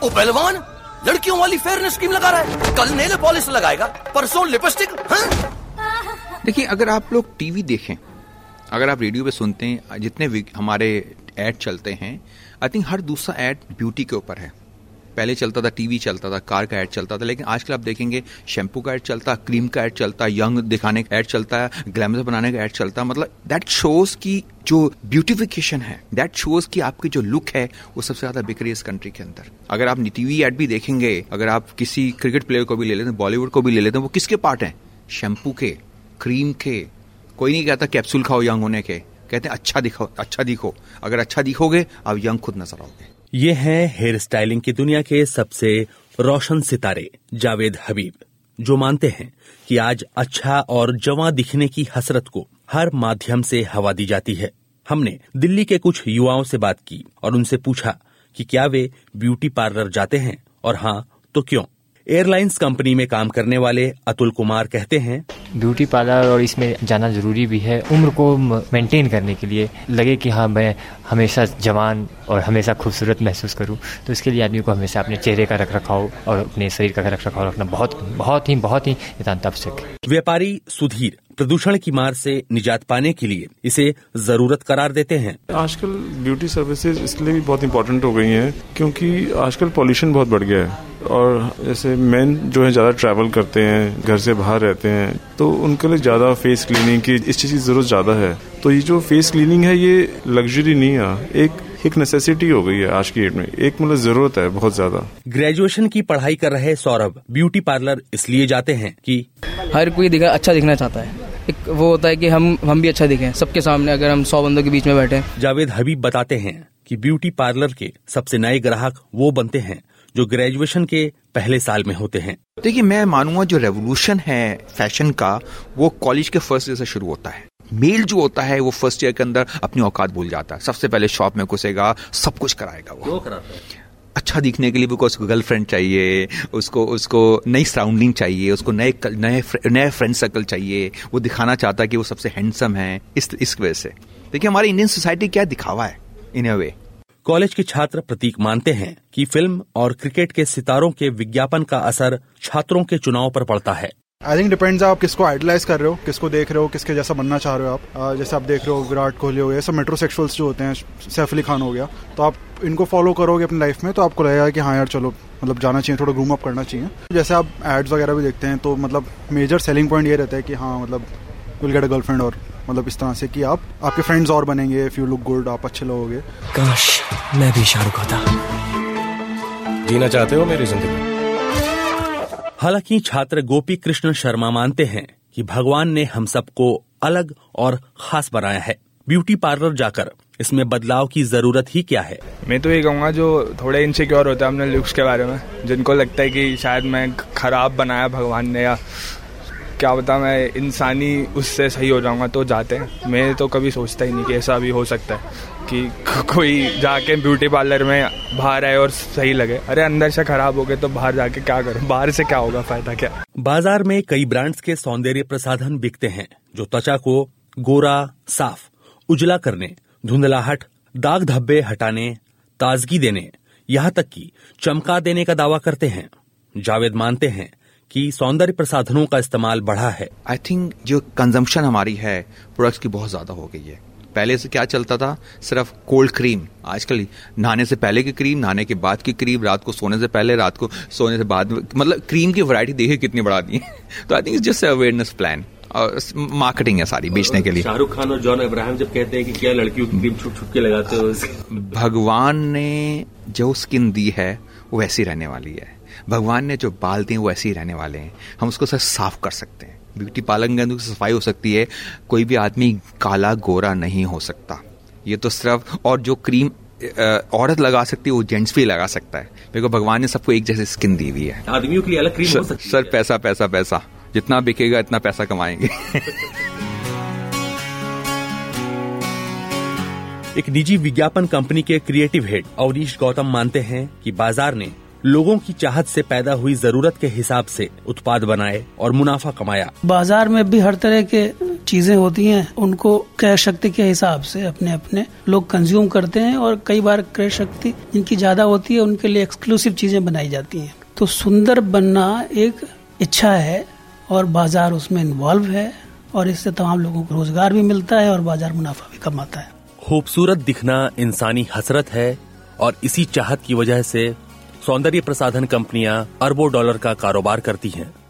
ओ पहलवान, लड़कियों वाली फेयरनेस स्कीम लगा रहा है, कल नेल पॉलिश लगाएगा, परसों लिपस्टिक। देखिए, अगर आप लोग टीवी देखें, अगर आप रेडियो पे सुनते हैं, जितने हमारे ऐड चलते हैं, आई थिंक हर दूसरा ऐड ब्यूटी के ऊपर है। पहले चलता था टीवी चलता था, कार का ऐड चलता था, लेकिन आजकल आप देखेंगे शैम्पू का ऐड चलता, क्रीम का ऐड चलता, यंग दिखाने का ऐड चलता है, ग्लैमरस बनाने का ऐड चलता है। मतलब दैट शोज की जो ब्यूटिफिकेशन है, दैट शोज की आपकी जो लुक है, वो सबसे ज्यादा बिक रही है इस कंट्री के अंदर। अगर आप टीवी ऐड भी देखेंगे, अगर आप किसी क्रिकेट प्लेयर को भी ले लेते हैं, बॉलीवुड को भी ले लेते हैं, वो किसके पार्ट हैं? शैम्पू के, क्रीम के। कोई नहीं कहता कैप्सूल खाओ यंग होने के, कहते हैं अच्छा दिखो। अगर अच्छा दिखोगे, आप यंग खुद नजर आओगे। ये हैं हेयर स्टाइलिंग की दुनिया के सबसे रोशन सितारे जावेद हबीब, जो मानते हैं कि आज अच्छा और जवां दिखने की हसरत को हर माध्यम से हवा दी जाती है। हमने दिल्ली के कुछ युवाओं से बात की और उनसे पूछा कि क्या वे ब्यूटी पार्लर जाते हैं, और हाँ तो क्यों। एयरलाइंस कंपनी में काम करने वाले अतुल कुमार कहते हैं, ब्यूटी पार्लर और इसमें जाना जरूरी भी है, उम्र को मेंटेन करने के लिए, लगे कि हाँ मैं हमेशा जवान और हमेशा खूबसूरत महसूस करूं, तो इसके लिए आदमी को हमेशा अपने चेहरे का रखरखाव और अपने शरीर का रखरखाव रखना बहुत ही नितांत आवश्यक है। व्यापारी सुधीर प्रदूषण की मार से निजात पाने के लिए इसे जरूरत करार देते हैं। आजकल ब्यूटी सर्विसेज इसलिए भी बहुत इंपॉर्टेंट हो गई हैं क्योंकि आजकल पॉल्यूशन बहुत बढ़ गया है, और जैसे मेन जो है ज्यादा ट्रैवल करते हैं, घर से बाहर रहते हैं, तो उनके लिए ज्यादा फेस क्लीनिंग की इस चीज की जरूरत ज्यादा है। तो ये जो फेस क्लीनिंग है, ये लग्जरी नहीं है, एक नेसेसिटी हो गई है आज की डेट में, एक मतलब जरूरत है बहुत ज्यादा। ग्रेजुएशन की पढ़ाई कर रहे सौरभ ब्यूटी पार्लर इसलिए जाते हैं कि हर कोई अच्छा दिखना चाहता है। एक वो होता है कि हम भी अच्छा दिखें सबके सामने, अगर हम 100 बंदों के बीच में बैठे। जावेद हबीब बताते हैं कि ब्यूटी पार्लर के सबसे नए ग्राहक वो बनते हैं जो ग्रेजुएशन के पहले साल में होते हैं। देखिए, मैं मानूंगा जो रेवोल्यूशन है फैशन का, वो कॉलेज के फर्स्ट ईयर से शुरू होता है। मेल जो होता है वो फर्स्ट ईयर के अंदर अपनी औकात भूल जाता है, सबसे पहले शॉप में घुसेगा, सब कुछ कराएगा वो। कराता है अच्छा दिखने के लिए, बिकॉज उसको गर्लफ्रेंड चाहिए, उसको नई सराउंडिंग चाहिए, उसको नए फ्रेंड सर्कल चाहिए, वो दिखाना चाहता है कि वो सबसे हैंडसम है। इस वजह से देखिए हमारी इंडियन सोसाइटी क्या दिखावा है इन अ वे। कॉलेज के छात्र प्रतीक मानते हैं कि फिल्म और क्रिकेट के सितारों के विज्ञापन का असर छात्रों के चुनाव पर पड़ता है। आई थिंक डिपेंड्स आप किसको आइडलाइज कर रहे हो, किसको देख रहे हो, किसके जैसा बनना चाह रहे हो आप। जैसे आप देख रहे हो विराट कोहली हो गया, सब मेट्रोसेक्सुअल्स जो होते हैं, सैफ अली खान हो गया, तो आप इनको फॉलो करोगे अपनी लाइफ में तो आपको लगेगा कि हाँ यार चलो मतलब जाना चाहिए, थोड़ा ग्रूम अप करना चाहिए। जैसे आप एड्स वगैरह भी देखते हैं तो मतलब मेजर सेलिंग पॉइंट ये रहता है कि हाँ मतलब विल गेट अ गर्लफ्रेंड, और मतलब इस तरह से कि आपके फ्रेंड्स और बनेंगे, इफ यू लुक गुड, आप अच्छे लोगोगे। काश मैं भी शाहरुख होता। जीना चाहते हो मेरी जिंदगी? हालांकि छात्र गोपी कृष्ण शर्मा मानते हैं कि भगवान ने हम सबको अलग और खास बनाया है। ब्यूटी पार्लर जाकर इसमें बदलाव की जरूरत ही क्या है? मैं तो ये कहूँगा जो थोड़े इनसिक्योर होता है अपने लुक्स के बारे में, जिनको लगता है कि शायद मैं खराब बनाया भगवान ने, या क्या बता मैं इंसानी उससे सही हो जाऊंगा, तो जाते हैं। मैं तो कभी सोचता ही नहीं कि ऐसा भी हो सकता है कि कोई जाके ब्यूटी पार्लर में बाहर आए और सही लगे। अरे अंदर से खराब हो गए तो बाहर जाके क्या करूं, बाहर से क्या होगा, फायदा क्या। बाजार में कई ब्रांड्स के सौंदर्य प्रसाधन बिकते हैं जो त्वचा को गोरा, साफ, उजला करने, धुंधलाहट, दाग धब्बे हटाने, ताजगी देने, यहाँ तक कि चमका देने का दावा करते हैं। जावेद मानते हैं कि सौंदर्य प्रसाधनों का इस्तेमाल बढ़ा है। आई थिंक जो कंजम्पशन हमारी है प्रोडक्ट्स की बहुत ज्यादा हो गई है। पहले से क्या चलता था, सिर्फ कोल्ड क्रीम, आजकल नहाने से पहले की क्रीम, नहाने के बाद की क्रीम, रात को सोने से पहले, रात को सोने से बाद, मतलब क्रीम की वैरायटी देखिए कितनी बढ़ा दी है। तो I think it's just awareness plan और मार्केटिंग है सारी बेचने के लिए। शाहरुख खान और जॉन अब्राहम जब कहते हैं कि क्या लड़कियों की क्रीम छुट छुट के लगाते हो, भगवान ने जो स्किन दी है वो वैसी रहने वाली है, भगवान ने जो बाल दिए वो ऐसे ही रहने वाले हैं। हम उसको सिर्फ साफ कर सकते हैं। ब्यूटी पार्लर के अंदर सफाई हो सकती है, कोई भी आदमी काला गोरा नहीं हो सकता। ये तो सिर्फ, और जो क्रीम औरत लगा सकती है वो जेंट्स भी लगा सकता है, क्योंकि भगवान ने सबको एक जैसी स्किन दी हुई है। आदमियों के लिए अलग क्रीम हो सकती है। सर पैसा पैसा पैसा, जितना बिकेगा इतना पैसा कमाएंगे। एक निजी विज्ञापन कंपनी के क्रिएटिव हेड अवनीश गौतम मानते हैं कि बाजार ने लोगों की चाहत से पैदा हुई जरूरत के हिसाब से उत्पाद बनाए और मुनाफा कमाया। बाजार में भी हर तरह के चीजें होती हैं उनको क्रय शक्ति के हिसाब से अपने अपने लोग कंज्यूम करते हैं, और कई बार क्रय शक्ति जिनकी ज्यादा होती है उनके लिए एक्सक्लूसिव चीजें बनाई जाती हैं। तो सुंदर बनना एक इच्छा है और बाजार उसमें इन्वॉल्व है, और इससे तमाम लोगों को रोजगार भी मिलता है और बाजार मुनाफा भी कमाता है। खूबसूरत दिखना इंसानी हसरत है, और इसी चाहत की वजह से सौंदर्य प्रसाधन कंपनियां अरबों डॉलर का कारोबार करती हैं।